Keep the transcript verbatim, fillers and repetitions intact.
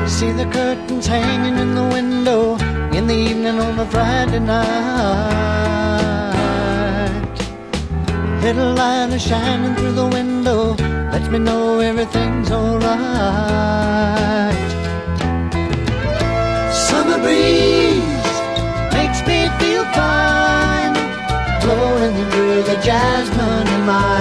See the curtains hanging in the window in the evening on a Friday night. Little light is shining through the window, lets me know everything's alright. Summer breeze makes me feel fine, blowing through the jasmine in my